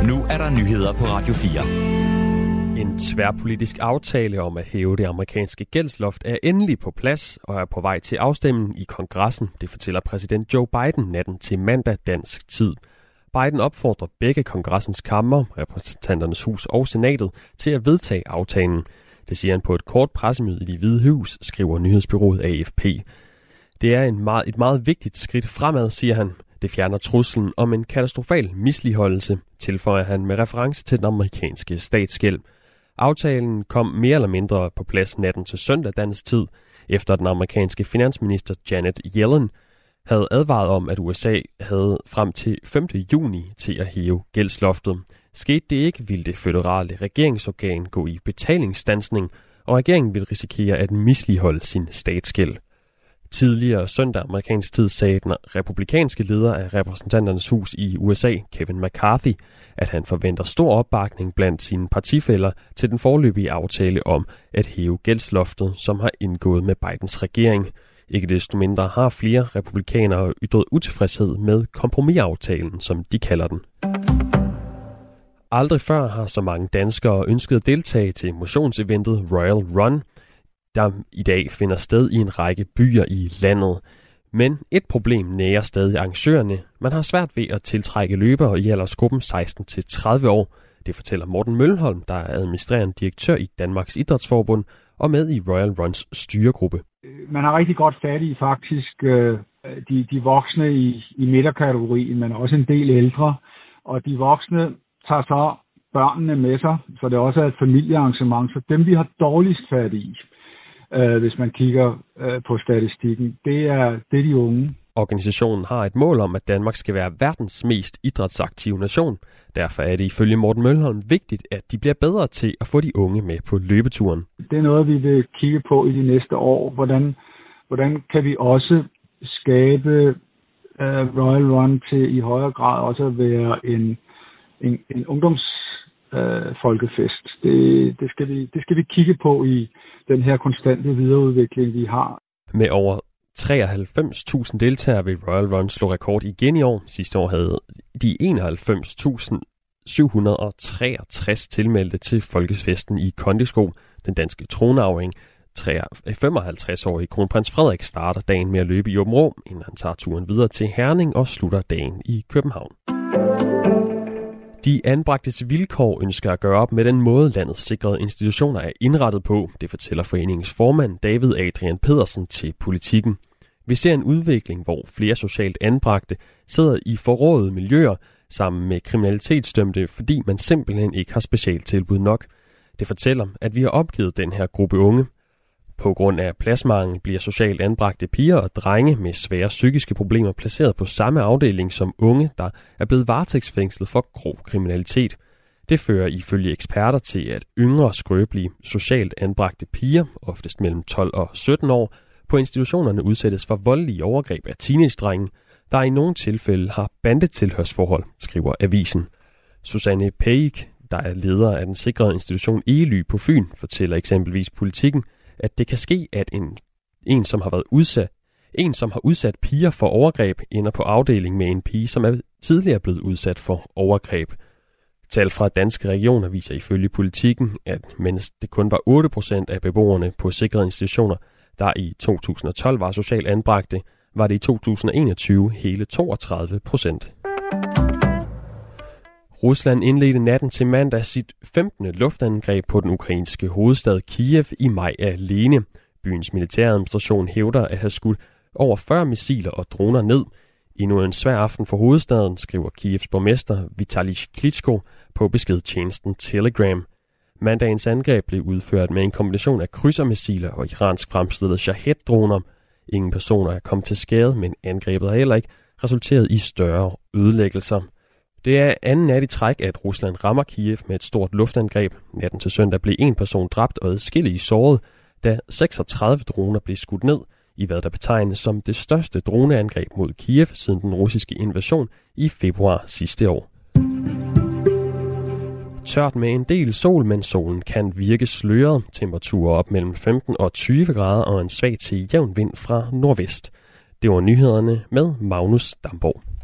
Nu er der nyheder på Radio 4. En tværpolitisk aftale om at hæve det amerikanske gældsloft er endelig på plads og er på vej til afstemning i kongressen. Det fortæller præsident Joe Biden natten til mandag dansk tid. Biden opfordrer begge kongressens kammer, repræsentanternes hus og senatet, til at vedtage aftalen. Det siger han på et kort pressemøde i Det Hvide Hus, skriver nyhedsbureauet AFP. Det er et meget vigtigt skridt fremad, siger han. Det fjerner truslen om en katastrofal misligholdelse, tilføjer han med reference til den amerikanske statsgæld. Aftalen kom mere eller mindre på plads natten til søndag dansk tid, efter den amerikanske finansminister Janet Yellen havde advaret om, at USA havde frem til 5. juni til at hæve gældsloftet. Skete det ikke, ville det føderale regeringsorgan gå i betalingsstandsning, og regeringen ville risikere at misligholde sin statsgæld. Tidligere søndag amerikansk tid sagde den republikanske leder af repræsentanternes hus i USA, Kevin McCarthy, at han forventer stor opbakning blandt sine partifæller til den foreløbige aftale om at hæve gældsloftet, som har indgået med Bidens regering. Ikke desto mindre har flere republikanere ytret utilfredshed med kompromisaftalen, som de kalder den. Aldrig før har så mange danskere ønsket at deltage til motionseventet Royal Run, der i dag finder sted i en række byer i landet. Men et problem nærer stadig arrangørerne. Man har svært ved at tiltrække løbere i aldersgruppen 16-30 år. Det fortæller Morten Mølholm, der er administrerende direktør i Danmarks Idrætsforbund og med i Royal Runs styregruppe. Man har rigtig godt fat i faktisk de voksne i midterkategorien, men også en del ældre. Og de voksne tager så børnene med sig, så det også er et familiearrangement. Så dem, vi har dårligst fat i, hvis man kigger på statistikken, det er de unge. Organisationen har et mål om, at Danmark skal være verdens mest idrætsaktive nation. Derfor er det ifølge Morten Mølholm vigtigt, at de bliver bedre til at få de unge med på løbeturen. Det er noget, vi vil kigge på i de næste år. Hvordan kan vi også skabe Royal Run til i højere grad også at være en ungdomsfolkefest. Det skal vi kigge på i den her konstante videreudvikling, vi har. Med over 93.000 deltagere vil Royal Run slå rekord igen i år. Sidste år havde de 91.763 tilmeldte til folkefesten i kondisko. Den danske tronarving, 55-årige kronprins Frederik, starter dagen med at løbe i Aabenraa, inden han tager turen videre til Herning og slutter dagen i København. De anbragtes vilkår ønsker at gøre op med den måde, landets sikrede institutioner er indrettet på. Det fortæller foreningens formand David Adrian Pedersen til Politikken. Vi ser en udvikling, hvor flere socialt anbragte sidder i forrådede miljøer sammen med kriminalitetsdømte, fordi man simpelthen ikke har specialtilbud nok. Det fortæller, at vi har opgivet den her gruppe unge. På grund af pladsmangel bliver socialt anbragte piger og drenge med svære psykiske problemer placeret på samme afdeling som unge, der er blevet varetægtsfængslet for grov kriminalitet. Det fører ifølge eksperter til, at yngre skrøbelige socialt anbragte piger, oftest mellem 12 og 17 år, på institutionerne udsættes for voldelige overgreb af teenagedrenge, der i nogle tilfælde har bandetilhørsforhold, skriver avisen. Susanne Peik, der er leder af den sikrede institution Egely på Fyn, fortæller eksempelvis Politikken, at det kan ske, at en som har udsat piger for overgreb, ender på afdeling med en pige, som er tidligere blevet udsat for overgreb. Tal fra Danske Regioner viser ifølge Politikken, at mens det kun var 8% af beboerne på sikrede institutioner, der i 2012 var socialt anbragte, var det i 2021 hele 32%. Rusland indledte natten til mandag sit 15. luftangreb på den ukrainske hovedstad Kiev i maj alene. Byens militæradministration hævder at have skudt over 40 missiler og droner ned. Endnu en svær aften for hovedstaden, skriver Kievs borgmester Vitali Klitschko på beskedtjenesten Telegram. Mandagens angreb blev udført med en kombination af krydsermissiler og iransk fremstillede Shahed-droner. Ingen personer er kommet til skade, men angrebet har heller ikke resulteret i større ødelæggelser. Det er anden nat i træk, at Rusland rammer Kiev med et stort luftangreb. Natten til søndag blev en person dræbt og adskillige såret, da 36 droner blev skudt ned, i hvad der betegnes som det største droneangreb mod Kiev siden den russiske invasion i februar sidste år. Tørt med en del sol, men solen kan virke sløret. Temperaturer op mellem 15 og 20 grader og en svag til jævn vind fra nordvest. Det var nyhederne med Magnus Damborg.